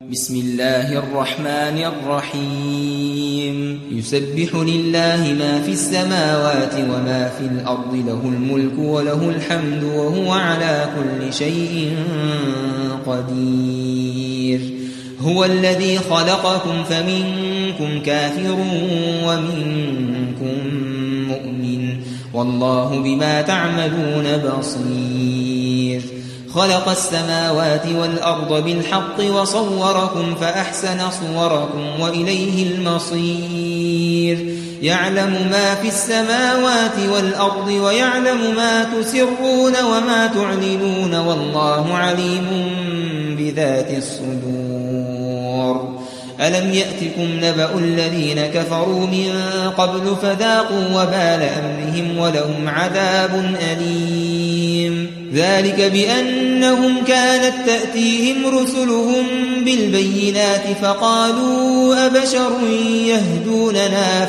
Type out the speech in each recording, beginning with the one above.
بسم الله الرحمن الرحيم يسبح لله ما في السماوات وما في الأرض له الملك وله الحمد وهو على كل شيء قدير هو الذي خلقكم فمنكم كافر ومنكم مؤمن والله بما تعملون بصير خلق السماوات والأرض بالحق وصوركم فأحسن صوركم وإليه المصير يعلم ما في السماوات والأرض ويعلم ما تسرون وما تعلنون والله عليم بذات الصدور ألم يأتكم نبأ الذين كفروا من قبل فذاقوا وبال أمرهم ولهم عذاب أليم ذلك بأنهم كانت تأتيهم رسلهم بالبينات فقالوا أبشر يهدوننا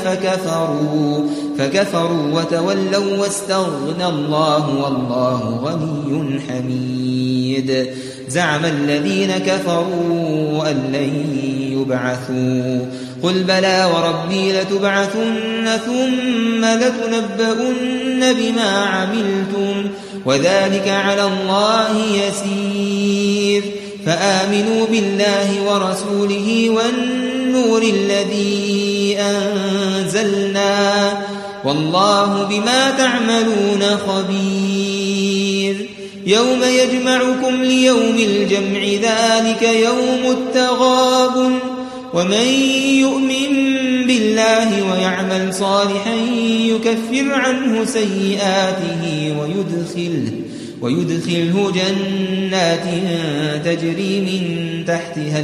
فكفروا وتولوا واستغنى الله والله غني حميد زعم الذين كفروا أن لن يبعثوا قل بلى وربي لتبعثن ثم لتنبؤن بما عملتم وذلك على الله يسير فآمنوا بالله ورسوله والنور الذي أنزلنا والله بما تعملون خبير يوم يجمعكم ليوم الجمع ذلك يوم التغابن ومن يؤمن بالله ويعمل صالحا يكفر عنه سيئاته ويدخله جنات تجري من تحتها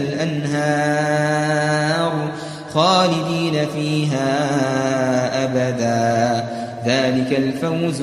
الأنهار خالدين فيها أبدا ذلك الفوز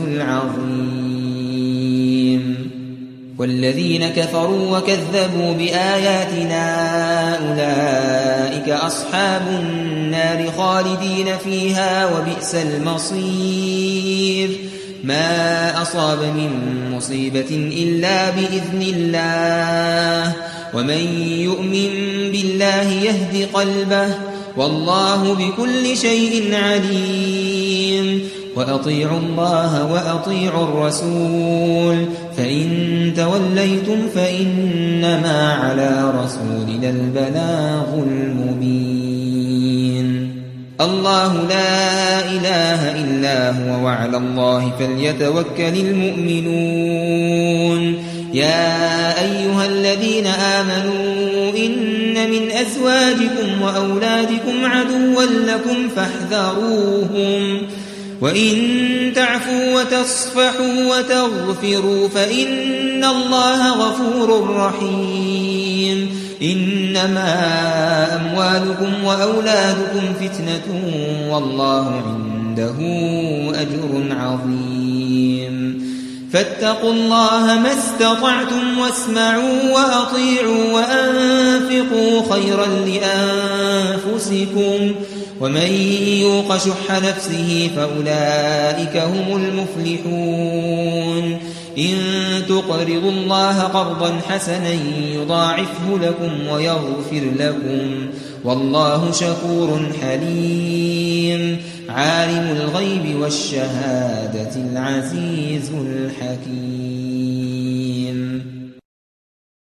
العظيم والذين كفروا وكذبوا بآياتنا أولئك أصحاب النار خالدين فيها وبئس المصير ما أصاب من مصيبة إلا بإذن الله ومن يؤمن بالله يهد قلبه والله بكل شيء عليم وأطيعوا الله وأطيعوا الرسول فإن توليتم فإنما على رسولنا البلاغ المبين الله لا إله إلا هو وعلى الله فليتوكل المؤمنون يا أيها الذين آمنوا إن من أزواجكم وأولادكم عدوا لكم فاحذروهم وإن تعفوا وتصفحوا وتغفروا فإن الله غفور رحيم إنما أموالكم وأولادكم فتنة والله عنده أجر عظيم فاتقوا الله ما استطعتم واسمعوا وأطيعوا وأنفقوا خيرا لأنفسكم ومن يوق شح نفسه فأولئك هم المفلحون إن تقرضوا الله قرضا حسنا يضاعفه لكم ويغفر لكم والله شكور حليم عالم الغيب والشهادة العزيز الحكيم